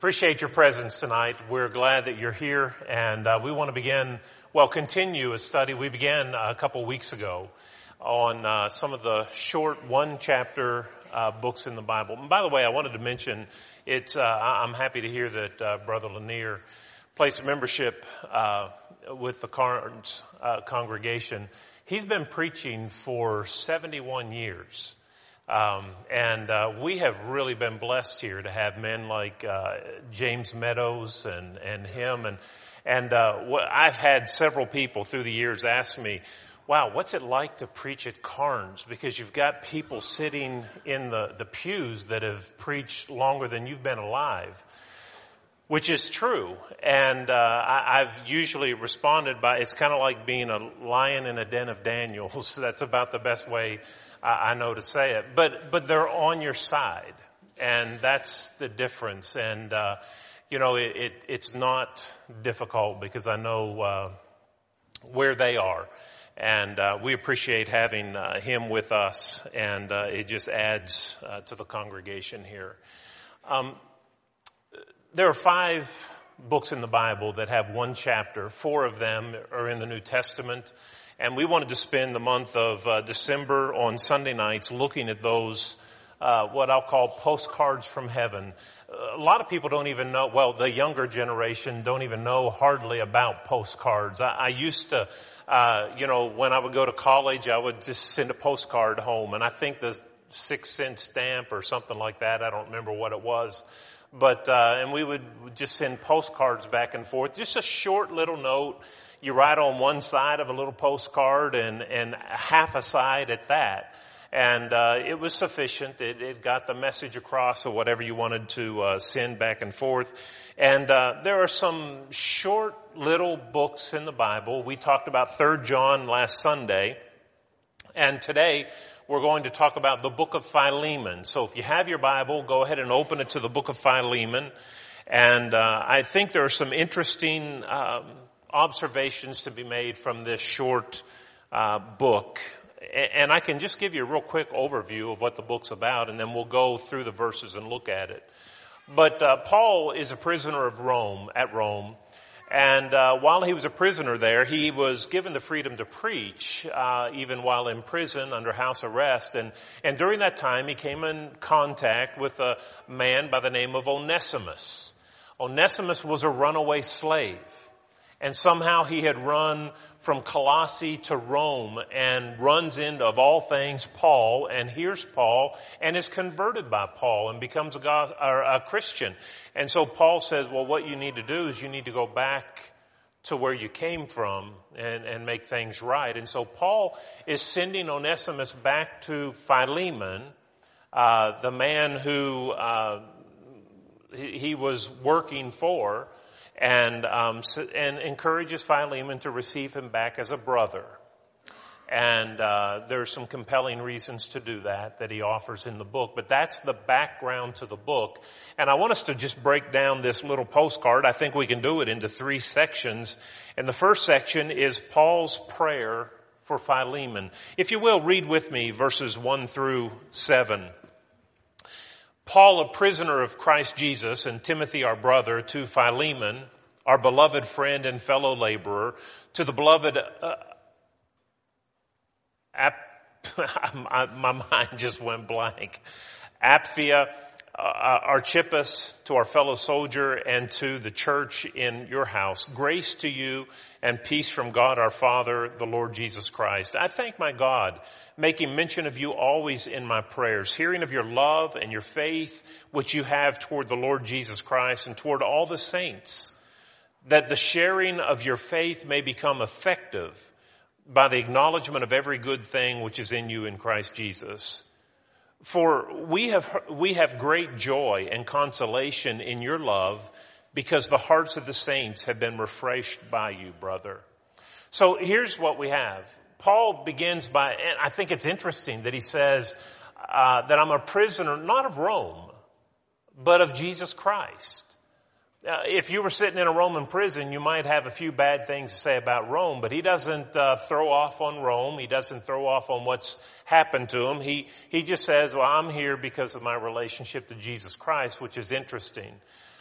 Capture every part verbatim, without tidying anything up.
Appreciate your presence tonight. We're glad that you're here, and uh, we want to begin, well, continue a study we began a couple weeks ago on uh, some of the short one-chapter uh, books in the Bible. And by the way, I wanted to mention, it's, uh, I'm happy to hear that uh, Brother Lanier placed membership uh, with the Carnes uh, congregation. He's been preaching for seventy-one years. Um, and, uh, we have really been blessed here to have men like, uh, James Meadows and, and him. And, and, uh, I've had several people through the years ask me, wow, what's it like to preach at Carnes? Because you've got people sitting in the, the pews that have preached longer than you've been alive. Which is true. And, uh, I, I've usually responded by, it's kind of like being a lion in a den of Daniels. That's about the best way I know to say it, but, but they're on your side, and that's the difference. And, uh, you know, it, it, it's not difficult because I know, uh, where they are. And, uh, we appreciate having, uh, him with us, and, uh, it just adds, uh, to the congregation here. Um, there are five books in the Bible that have one chapter. Four of them are in the New Testament. And we wanted to spend the month of uh, December on Sunday nights looking at those, uh, what I'll call postcards from heaven. A lot of people don't even know, well, the younger generation don't even know hardly about postcards. I, I used to, uh, you know, when I would go to college, I would just send a postcard home. And I think the six cent stamp or something like that, I don't remember what it was. But, uh, and we would just send postcards back and forth, just a short little note. You write on one side of a little postcard and, and half a side at that. And, uh, it was sufficient. It, it got the message across of whatever you wanted to, uh, send back and forth. And, uh, there are some short little books in the Bible. We talked about Third John last Sunday. And today we're going to talk about the book of Philemon. So if you have your Bible, go ahead and open it to the book of Philemon. And, uh, I think there are some interesting, um, observations to be made from this short uh, book. And I can just give you a real quick overview of what the book's about, and then we'll go through the verses and look at it. But uh, Paul is a prisoner of Rome, at Rome, and uh, while he was a prisoner there, he was given the freedom to preach, uh, even while in prison under house arrest. And, and during that time, he came in contact with a man by the name of Onesimus. Onesimus was a runaway slave. And somehow he had run from Colossae to Rome and runs into, of all things, Paul, and hears Paul and is converted by Paul and becomes a, God, or a Christian. And so Paul says, well, what you need to do is you need to go back to where you came from and, and make things right. And so Paul is sending Onesimus back to Philemon, uh, the man who uh, he, he was working for, and um, and encourages Philemon to receive him back as a brother. And uh, there's some compelling reasons to do that that he offers in the book. But that's the background to the book. And I want us to just break down this little postcard. I think we can do it into three sections. And the first section is Paul's prayer for Philemon. If you will, read with me verses one through seven. Paul, a prisoner of Christ Jesus, and Timothy, our brother, to Philemon, our beloved friend and fellow laborer, to the beloved, uh, Ap- my mind just went blank, Apphia, uh, Archippus, to our fellow soldier, and to the church in your house. Grace to you and peace from God our Father, the Lord Jesus Christ. I thank my God, making mention of you always in my prayers, hearing of your love and your faith, which you have toward the Lord Jesus Christ and toward all the saints, that the sharing of your faith may become effective by the acknowledgement of every good thing which is in you in Christ Jesus. For we have, we have great joy and consolation in your love, because the hearts of the saints have been refreshed by you, brother. So here's what we have. Paul begins by, and I think it's interesting that he says uh, that I'm a prisoner, not of Rome, but of Jesus Christ. Uh, if you were sitting in a Roman prison, you might have a few bad things to say about Rome, but he doesn't uh, throw off on Rome. He doesn't throw off on what's happened to him. He he just says, well, I'm here because of my relationship to Jesus Christ, which is interesting.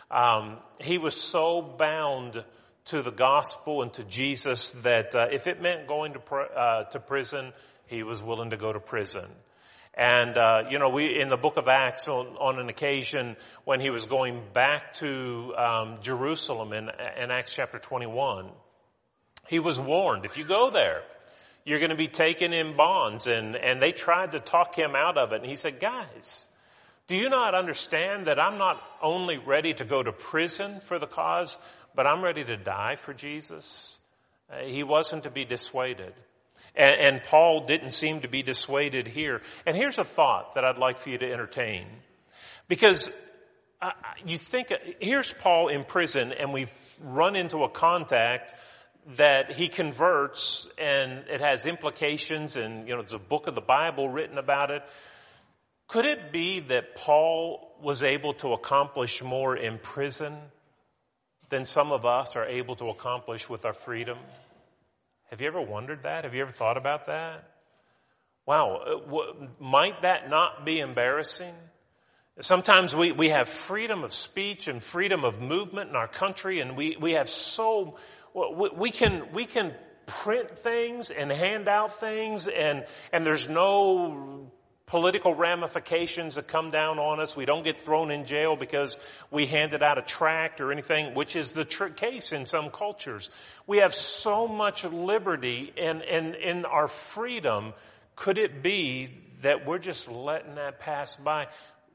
Um, he was so bound to the gospel and to Jesus that uh, if it meant going to pr- uh, to prison, he was willing to go to prison. And, uh, you know, we, in the book of Acts, on, on an occasion when he was going back to, um, Jerusalem in, in Acts chapter twenty-one, he was warned, if you go there, you're going to be taken in bonds. And, and they tried to talk him out of it. And he said, guys, do you not understand that I'm not only ready to go to prison for the cause, but I'm ready to die for Jesus? Uh, he wasn't to be dissuaded. And, and Paul didn't seem to be dissuaded here. And here's a thought that I'd like for you to entertain. Because uh, you think, here's Paul in prison, and we've run into a contact that he converts, and it has implications, and, you know, there's a book of the Bible written about it. Could it be that Paul was able to accomplish more in prison than some of us are able to accomplish with our freedom? Have you ever wondered that? Have you ever thought about that? Wow, might that not be embarrassing? Sometimes we, we have freedom of speech and freedom of movement in our country, and we, we have so, we can, we can print things and hand out things, and, and there's no political ramifications that come down on us. We don't get thrown in jail because we handed out a tract or anything, which is the tr- case in some cultures. We have so much liberty and in, in, in our freedom. Could it be that we're just letting that pass by?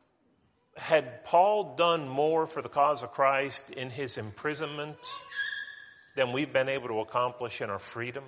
Had Paul done more for the cause of Christ in his imprisonment than we've been able to accomplish in our freedom?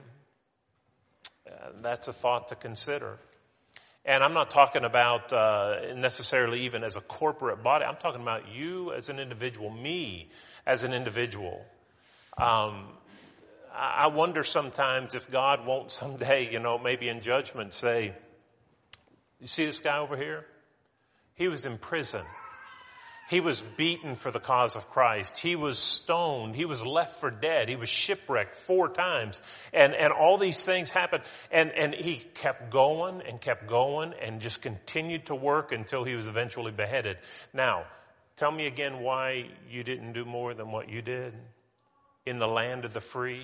Uh, that's a thought to consider. And I'm not talking about uh, necessarily even as a corporate body. I'm talking about you as an individual, me as an individual. Um, I wonder sometimes if God won't someday, you know, maybe in judgment say, you see this guy over here? He was in prison. He was beaten for the cause of Christ. He was stoned. He was left for dead. He was shipwrecked four times. And, and all these things happened. And, and he kept going and kept going and just continued to work until he was eventually beheaded. Now, tell me again why you didn't do more than what you did in the land of the free.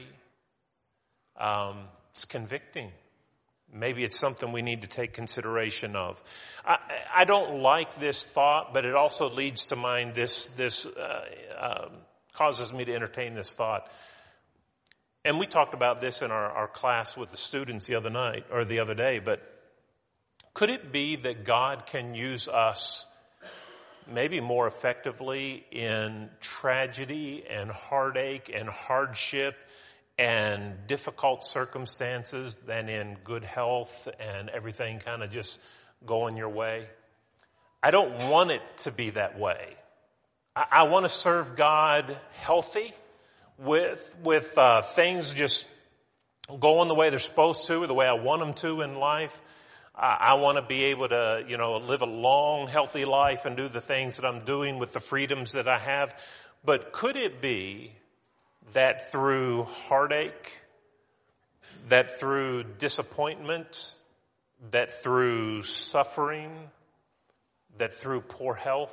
Um, it's convicting. Maybe it's something we need to take consideration of. I, I don't like this thought, but it also leads to mind this, this, uh, uh, causes me to entertain this thought. And we talked about this in our, our class with the students the other night, or the other day, but could it be that God can use us maybe more effectively in tragedy and heartache and hardship and difficult circumstances than in good health and everything kind of just going your way? I don't want it to be that way. I, I want to serve God healthy with, with, uh, things just going the way they're supposed to, or the way I want them to in life. I, I want to be able to, you know, live a long, healthy life and do the things that I'm doing with the freedoms that I have. But could it be that through heartache, that through disappointment, that through suffering, that through poor health,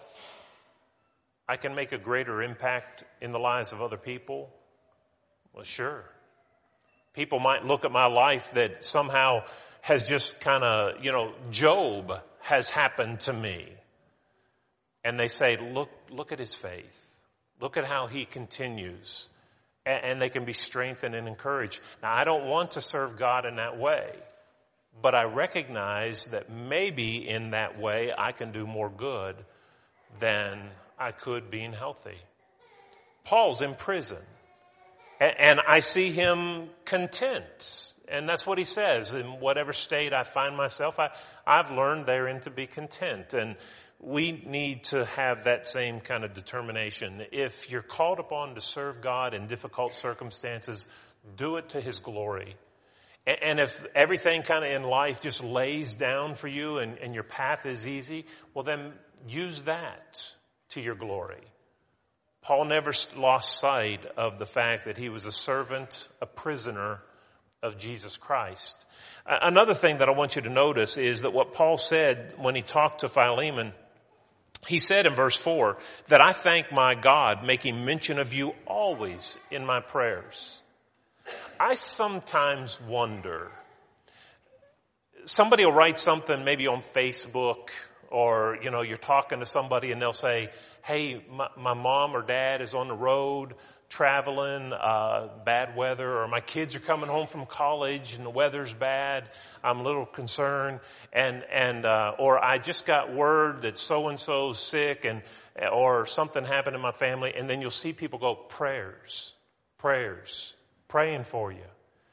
I can make a greater impact in the lives of other people? Well, sure. People might look at my life that somehow has just kind of, you know, Job has happened to me. And they say, look, look at his faith. Look at how he continues. And they can be strengthened and encouraged. Now, I don't want to serve God in that way, but I recognize that maybe in that way I can do more good than I could being healthy. Paul's in prison, and I see him content. And that's what he says. In whatever state I find myself, I, I've learned therein to be content. And we need to have that same kind of determination. If you're called upon to serve God in difficult circumstances, do it to his glory. And if everything kind of in life just lays down for you and, and your path is easy, well then use that to your glory. Paul never lost sight of the fact that he was a servant, a prisoner of Jesus Christ. Another thing that I want you to notice is that what Paul said when he talked to Philemon, He said in verse four that I thank my God, making mention of you always in my prayers. I sometimes wonder, somebody will write something maybe on Facebook, or, you know, you're talking to somebody and they'll say, hey, my, my mom or dad is on the road traveling, uh, bad weather, or my kids are coming home from college and the weather's bad. I'm a little concerned. And, and, uh, or I just got word that so-and-so's sick, and, or something happened in my family. And then you'll see people go, prayers, prayers, praying for you.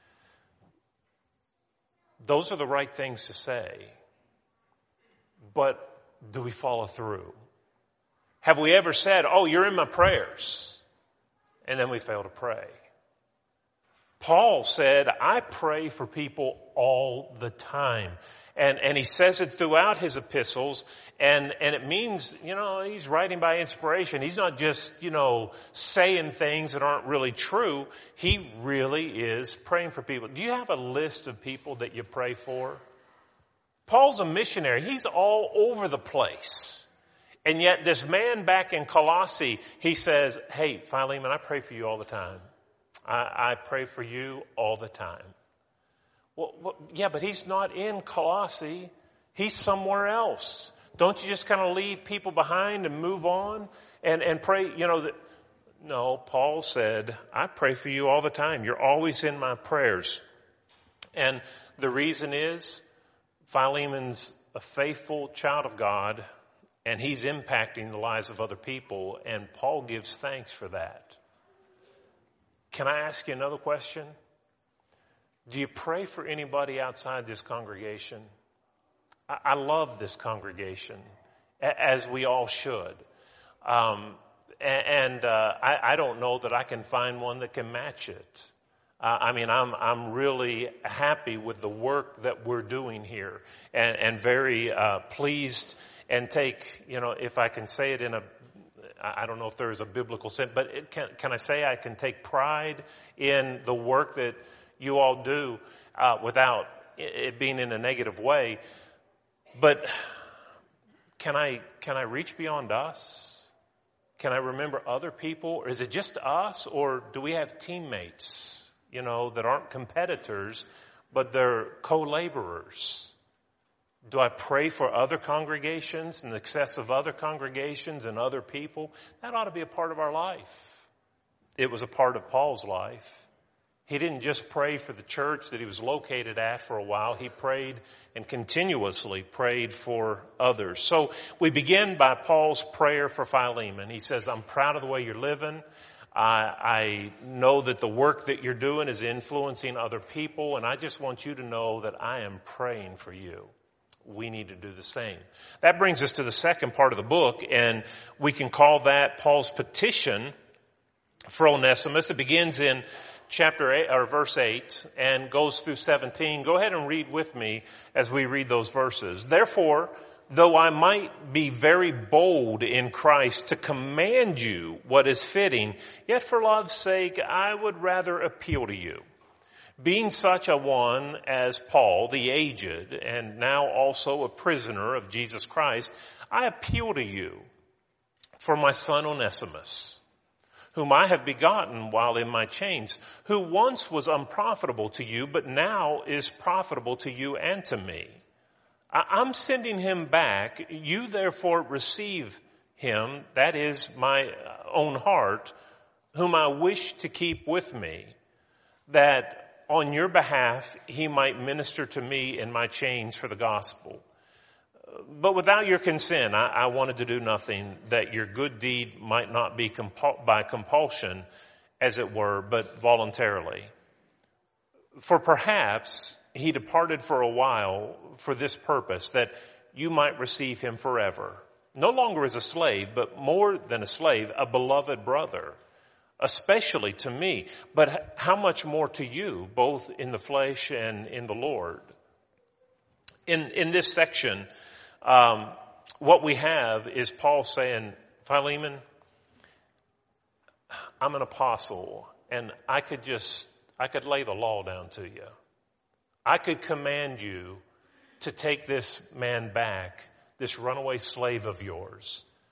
Those are the right things to say. But do we follow through? Have we ever said, oh, you're in my prayers, and then we fail to pray? Paul said, I pray for people all the time. And, and he says it throughout his epistles, and, and it means, you know, he's writing by inspiration. He's not just, you know, saying things that aren't really true. He really is praying for people. Do you have a list of people that you pray for? Paul's a missionary. He's all over the place. And yet this man back in Colossae, he says, hey, Philemon, I pray for you all the time. I, I pray for you all the time. Well, well, yeah, but he's not in Colossae. He's somewhere else. Don't you just kind of leave people behind and move on and, and pray, you know, that, no, Paul said, I pray for you all the time. You're always in my prayers. And the reason is, Philemon's a faithful child of God, and he's impacting the lives of other people, and Paul gives thanks for that. Can I ask you another question? Do you pray for anybody outside this congregation? I, I love this congregation, as we all should. Um, and and uh, I, I don't know that I can find one that can match it. Uh, I mean, I'm I'm really happy with the work that we're doing here, and, and very uh, pleased, and take, you know, if I can say it in a, I don't know if there is a biblical sense, but it can, can I say I can take pride in the work that you all do uh, without it being in a negative way. But can I can I reach beyond us? Can I remember other people? Or is it just us, or do we have teammates, you know, that aren't competitors, but they're co-laborers? Do I pray for other congregations and the success of other congregations and other people? That ought to be a part of our life. It was a part of Paul's life. He didn't just pray for the church that he was located at for a while. He prayed and continuously prayed for others. So we begin by Paul's prayer for Philemon. He says, I'm proud of the way you're living. I, I know that the work that you're doing is influencing other people, and I just want you to know that I am praying for you. We need to do the same. That brings us to the second part of the book, and we can call that Paul's petition for Onesimus. It begins in chapter eight, or verse eight, and goes through seventeen. Go ahead and read with me as we read those verses. Therefore, though I might be very bold in Christ to command you what is fitting, yet for love's sake I would rather appeal to you. Being such a one as Paul, the aged, and now also a prisoner of Jesus Christ, I appeal to you for my son Onesimus, whom I have begotten while in my chains, who once was unprofitable to you, but now is profitable to you and to me. I'm sending him back. You therefore receive him, that is my own heart, whom I wish to keep with me, that on your behalf he might minister to me in my chains for the gospel. But without your consent, I, I wanted to do nothing, that your good deed might not be compul- by compulsion, as it were, but voluntarily. For perhaps he departed for a while for this purpose, that you might receive him forever, no longer as a slave, but more than a slave, a beloved brother, especially to me, but how much more to you, both in the flesh and in the Lord. In, in this section, um, what we have is Paul saying, Philemon, I'm an apostle, and I could just, I could lay the law down to you. I could command you to take this man back, this runaway slave of yours,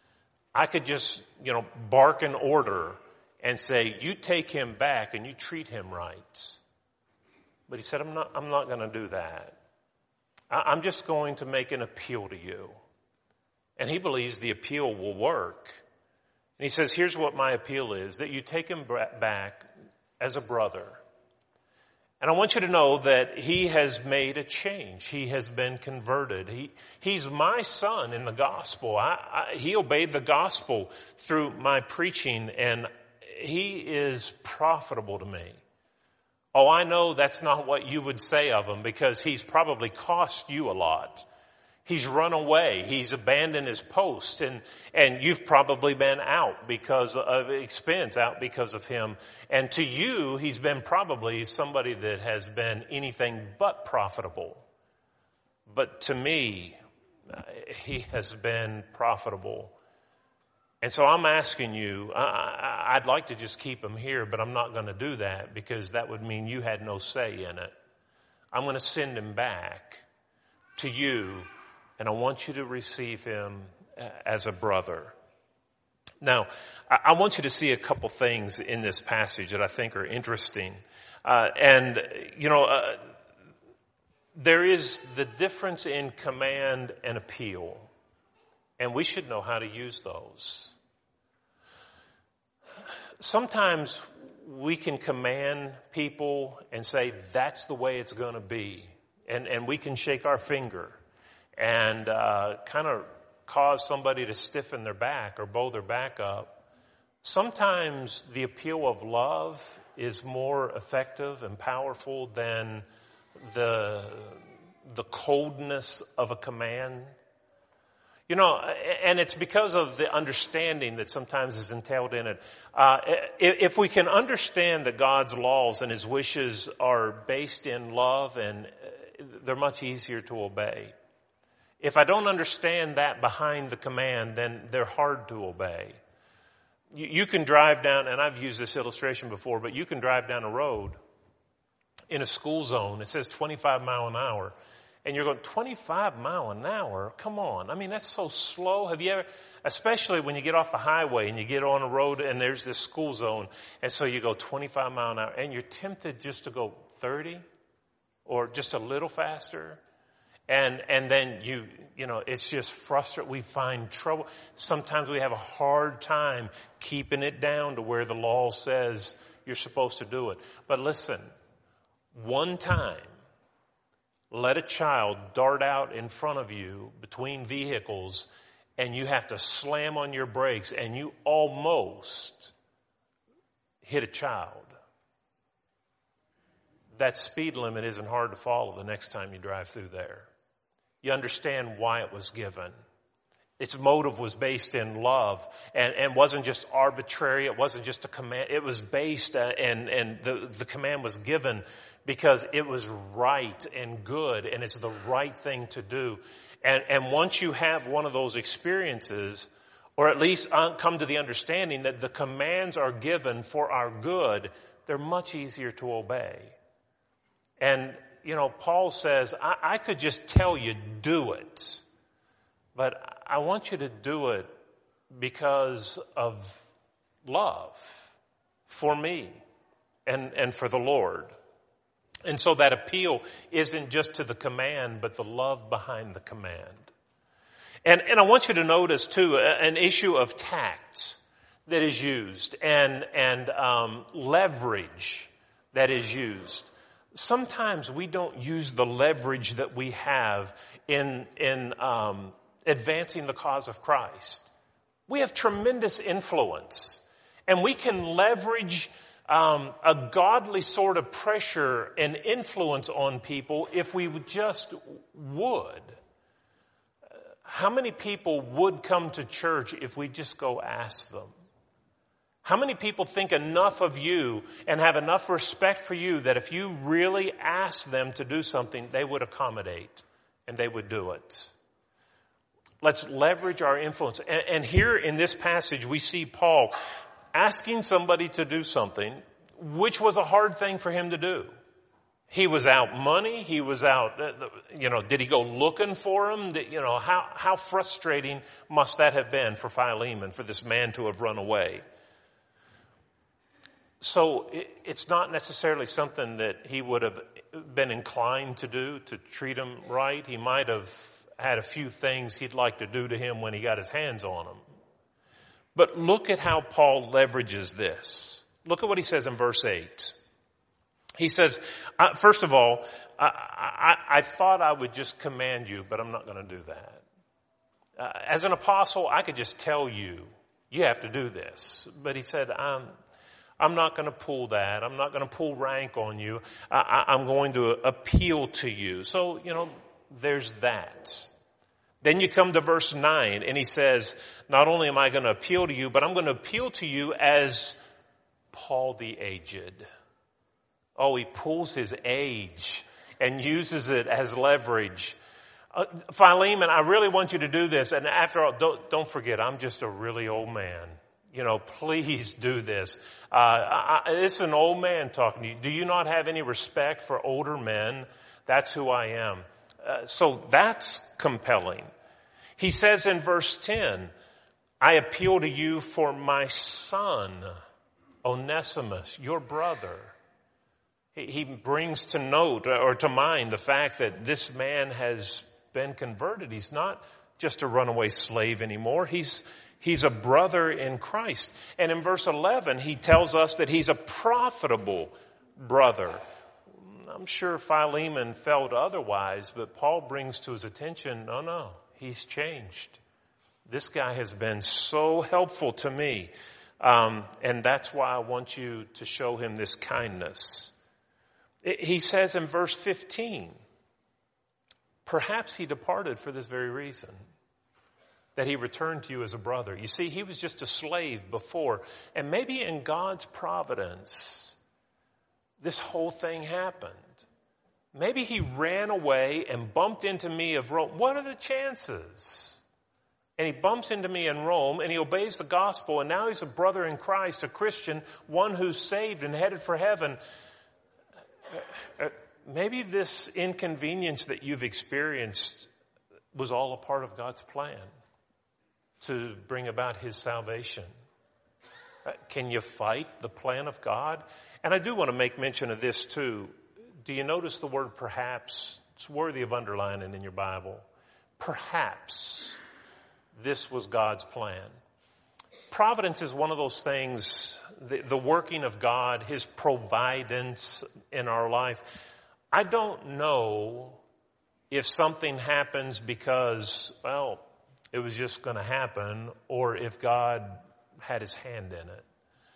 I could just, you know, bark an order and say, you take him back and you treat him right. But he said, I'm not, I'm not going to do that. I, I'm just going to make an appeal to you. And he believes the appeal will work. And he says, here's what my appeal is, that you take him back as a brother. And I want you to know that he has made a change. He has been converted. He, he's my son in the gospel. I, I, he obeyed the gospel through my preaching, and he is profitable to me. Oh, I know that's not what you would say of him, because he's probably cost you a lot. He's run away. He's abandoned his post, and, and you've probably been out because of expense, out because of him. And to you, he's been probably somebody that has been anything but profitable. But to me, he has been profitable. And so I'm asking you, I, I'd like to just keep him here, but I'm not going to do that, because that would mean you had no say in it. I'm going to send him back to you, and I want you to receive him as a brother. Now, I want you to see a couple things in this passage that I think are interesting. Uh, and, you know, uh, there is the difference in command and appeal. And we should know how to use those. Sometimes we can command people and say, that's the way it's going to be. And, and we can shake our finger and uh, kind of cause somebody to stiffen their back or bow their back up. Sometimes the appeal of love is more effective and powerful than the, the coldness of a command. You know, and it's because of the understanding that sometimes is entailed in it. Uh, if we can understand that God's laws and his wishes are based in love, and they're much easier to obey. If I don't understand that behind the command, then they're hard to obey. You, you can drive down, and I've used this illustration before, but you can drive down a road in a school zone. It says twenty-five mile an hour. And you're going, twenty-five mile an hour? Come on. I mean, that's so slow. Have you ever, especially when you get off the highway and you get on a road and there's this school zone. And so you go twenty-five mile an hour and you're tempted just to go thirty or just a little faster. And, and then you, you know, it's just frustrating. We find trouble. Sometimes we have a hard time keeping it down to where the law says you're supposed to do it. But listen, one time, let a child dart out in front of you between vehicles and you have to slam on your brakes and you almost hit a child. That speed limit isn't hard to follow the next time you drive through there. You understand why it was given. Its motive was based in love and, and wasn't just arbitrary. It wasn't just a command. It was based uh, and, and the, the command was given because it was right and good and it's the right thing to do. And, and once you have one of those experiences, or at least come to the understanding that the commands are given for our good, they're much easier to obey. And, you know, Paul says, I, I could just tell you, do it. But I want you to do it because of love for me and, and for the Lord. And so that appeal isn't just to the command, but the love behind the command. And, and I want you to notice, too, an issue of tact that is used and, and um, leverage that is used. Sometimes we don't use the leverage that we have in, in um, advancing the cause of Christ. We have tremendous influence, and we can leverage um, a godly sort of pressure and influence on people if we just would. How many people would come to church if we just go ask them? How many people think enough of you and have enough respect for you that if you really ask them to do something, they would accommodate and they would do it? Let's leverage our influence. And, and here in this passage, we see Paul asking somebody to do something, which was a hard thing for him to do. He was out money. He was out, you know, did he go looking for him? Did, you know, how, how frustrating must that have been for Philemon, for this man to have run away? So it, it's not necessarily something that he would have been inclined to do, to treat him right. He might have had a few things he'd like to do to him when he got his hands on him. But look at how Paul leverages this. Look at what he says in verse eight. He says, uh, first of all, I, I, I thought I would just command you, but I'm not going to do that. Uh, as an apostle, I could just tell you, you have to do this. But he said, I'm, I'm not going to pull that. I'm not going to pull rank on you. I, I, I'm going to appeal to you. So, you know, there's that. Then you come to verse nine, and he says, not only am I going to appeal to you, but I'm going to appeal to you as Paul the aged. Oh, he pulls his age and uses it as leverage. Uh, Philemon, I really want you to do this. And after all, don't, don't forget, I'm just a really old man. You know, please do this. Uh, I, I, it's an old man talking to you. Do you not have any respect for older men? That's who I am. Uh, so that's compelling. He says in verse ten, I appeal to you for my son, Onesimus, your brother. He brings to note or to mind the fact that this man has been converted. He's not just a runaway slave anymore. He's, he's a brother in Christ. And in verse eleven, he tells us that he's a profitable brother. I'm sure Philemon felt otherwise, but Paul brings to his attention, no, no, he's changed. This guy has been so helpful to me. Um, and that's why I want you to show him this kindness. He says in verse fifteen, perhaps he departed for this very reason, that he returned to you as a brother. You see, he was just a slave before, and maybe in God's providence, this whole thing happened. Maybe he ran away and bumped into me of Rome. What are the chances? And he bumps into me in Rome, and he obeys the gospel, and now he's a brother in Christ, a Christian, one who's saved and headed for heaven. Maybe this inconvenience that you've experienced was all a part of God's plan to bring about his salvation. Can you fight the plan of God? And I do want to make mention of this too. Do you notice the word perhaps? It's worthy of underlining in your Bible. Perhaps this was God's plan. Providence is one of those things, the, the working of God, his providence in our life. I don't know if something happens because, well, it was just going to happen, or if God had his hand in it.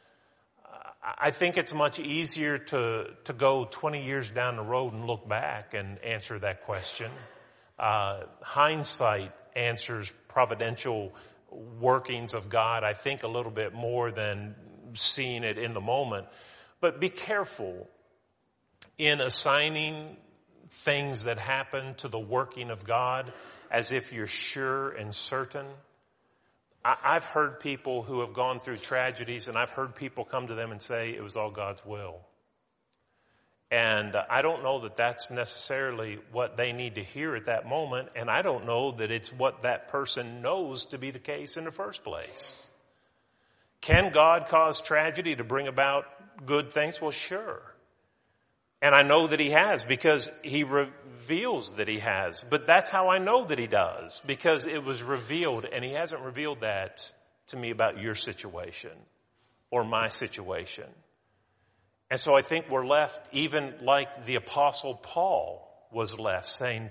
I think it's much easier to, to go twenty years down the road and look back and answer that question. Uh, hindsight answers providential workings of God, I think, a little bit more than seeing it in the moment. But be careful in assigning things that happen to the working of God as if you're sure and certain. I, I've heard people who have gone through tragedies, and I've heard people come to them and say it was all God's will. And I don't know that that's necessarily what they need to hear at that moment. And I don't know that it's what that person knows to be the case in the first place. Can God cause tragedy to bring about good things? Well, sure. And I know that he has because he reveals that he has. But that's how I know that he does, because it was revealed, and he hasn't revealed that to me about your situation or my situation. And so I think we're left, even like the Apostle Paul was left, saying,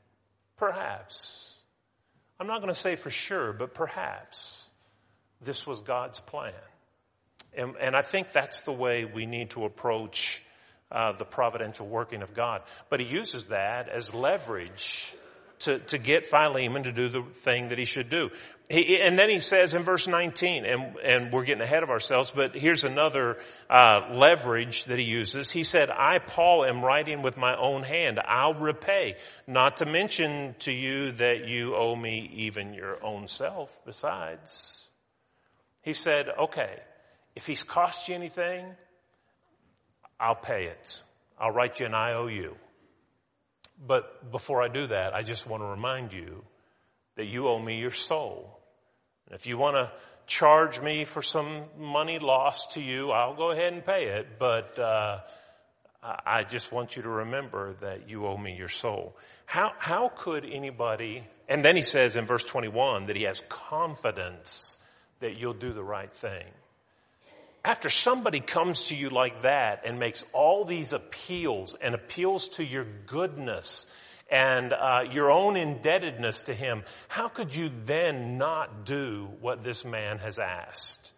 perhaps, I'm not going to say for sure, but perhaps this was God's plan. And, and I think that's the way we need to approach uh, the providential working of God. But he uses that as leverage to, to get Philemon to do the thing that he should do. He, and then he says in verse nineteen, and, and we're getting ahead of ourselves, but here's another uh, leverage that he uses. He said, I, Paul, am writing with my own hand. I'll repay, not to mention to you that you owe me even your own self besides. He said, okay, if he's cost you anything, I'll pay it. I'll write you an I O U. But before I do that, I just want to remind you that you owe me your soul. And if you want to charge me for some money lost to you, I'll go ahead and pay it. But uh, I just want you to remember that you owe me your soul. How how could anybody, and then he says in verse twenty-one that he has confidence that you'll do the right thing. After somebody comes to you like that and makes all these appeals and appeals to your goodness and uh, your own indebtedness to him, how could you then not do what this man has asked?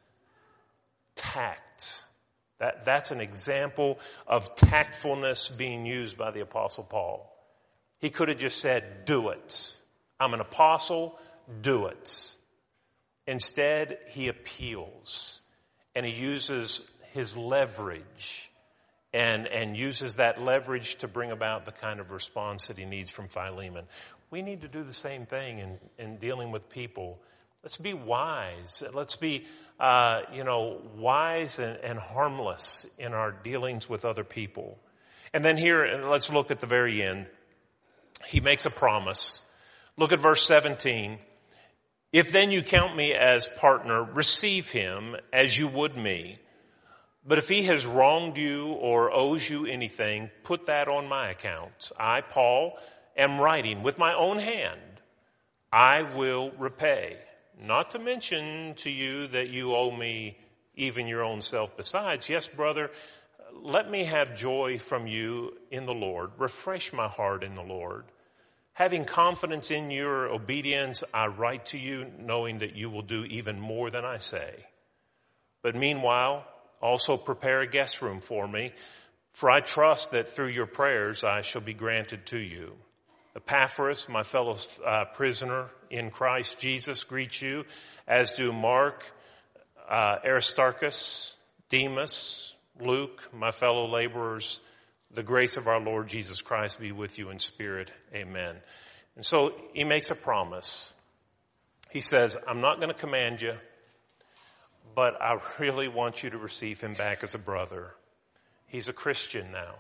Tact. That, that's an example of tactfulness being used by the Apostle Paul. He could have just said, do it. I'm an apostle, do it. Instead, he appeals. And he uses his leverage and, and uses that leverage to bring about the kind of response that he needs from Philemon. We need to do the same thing in, in dealing with people. Let's be wise. Let's be, uh, you know, wise and, and harmless in our dealings with other people. And then here, and let's look at the very end. He makes a promise. Look at verse seventeen. If then you count me as partner, receive him as you would me. But if he has wronged you or owes you anything, put that on my account. I, Paul, am writing with my own hand. I will repay. Not to mention to you that you owe me even your own self besides. Yes, brother, let me have joy from you in the Lord. Refresh my heart in the Lord. Having confidence in your obedience, I write to you, knowing that you will do even more than I say. But meanwhile, also prepare a guest room for me, for I trust that through your prayers I shall be granted to you. Epaphras, my fellow uh, prisoner in Christ Jesus, greets you, as do Mark, uh, Aristarchus, Demas, Luke, my fellow laborers. The grace of our Lord Jesus Christ be with you in spirit. Amen. And so he makes a promise. He says, I'm not going to command you, but I really want you to receive him back as a brother. He's a Christian now.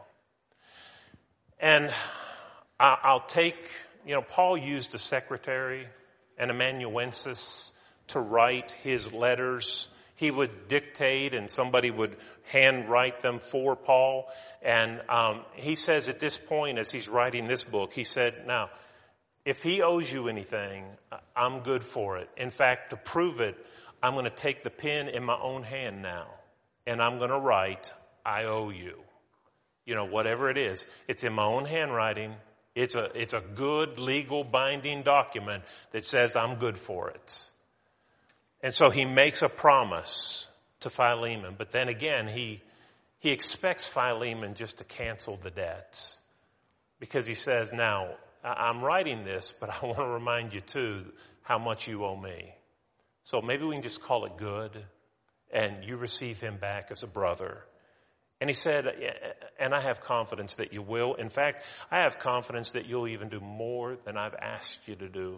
And I'll take, you know, Paul used a secretary, an amanuensis, to write his letters. He would dictate and somebody would handwrite them for Paul. And um, he says at this point, as he's writing this book, he said, now, if he owes you anything, I'm good for it. In fact, to prove it, I'm going to take the pen in my own hand now. And I'm going to write, I owe you. You know, whatever it is. It's in my own handwriting. It's a, it's a good legal binding document that says I'm good for it. And so he makes a promise to Philemon. But then again, he he expects Philemon just to cancel the debt. Because he says, now, I'm writing this, but I want to remind you too how much you owe me. So maybe we can just call it good, and you receive him back as a brother. And he said, and I have confidence that you will. In fact, I have confidence that you'll even do more than I've asked you to do.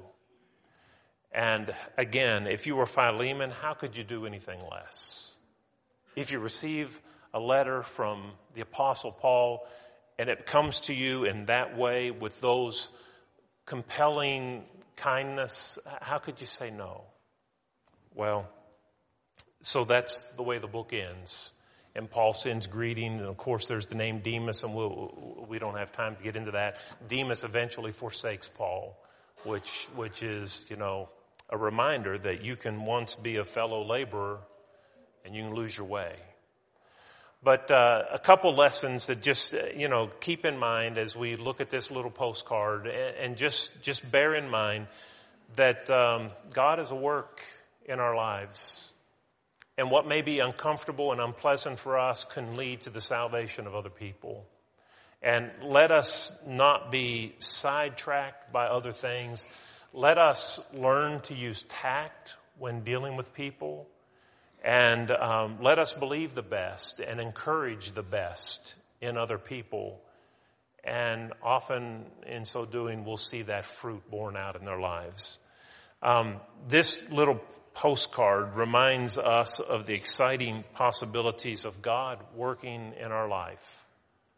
And again, if you were Philemon, how could you do anything less? If you receive a letter from the Apostle Paul and it comes to you in that way with those compelling kindness, how could you say no? Well, so that's the way the book ends. And Paul sends greeting, and of course there's the name Demas, and we'll, we don't have time to get into that. Demas eventually forsakes Paul, which which is, you know, a reminder that you can once be a fellow laborer and you can lose your way. But uh, a couple lessons that just, you know, keep in mind as we look at this little postcard, and, and just, just bear in mind that um, God is a work in our lives. And what may be uncomfortable and unpleasant for us can lead to the salvation of other people. And let us not be sidetracked by other things. Let us learn to use tact when dealing with people. And um, let us believe the best and encourage the best in other people. And often in so doing, we'll see that fruit borne out in their lives. Um, this little postcard reminds us of the exciting possibilities of God working in our life.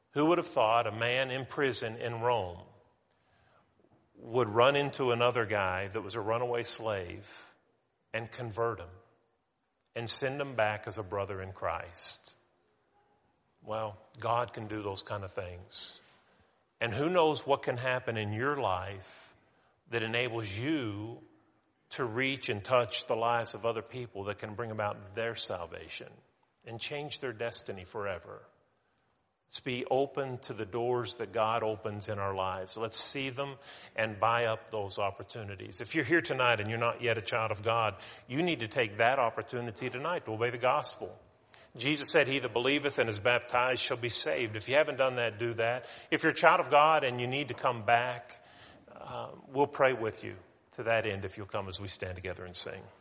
Who would have thought a man in prison in Rome would run into another guy that was a runaway slave and convert him and send him back as a brother in Christ? Well, God can do those kind of things. And who knows what can happen in your life that enables you to reach and touch the lives of other people that can bring about their salvation and change their destiny forever. Let's be open to the doors that God opens in our lives. Let's see them and buy up those opportunities. If you're here tonight and you're not yet a child of God, you need to take that opportunity tonight to obey the gospel. Jesus said, he that believeth and is baptized shall be saved. If you haven't done that, do that. If you're a child of God and you need to come back, uh, we'll pray with you to that end if you'll come as we stand together and sing.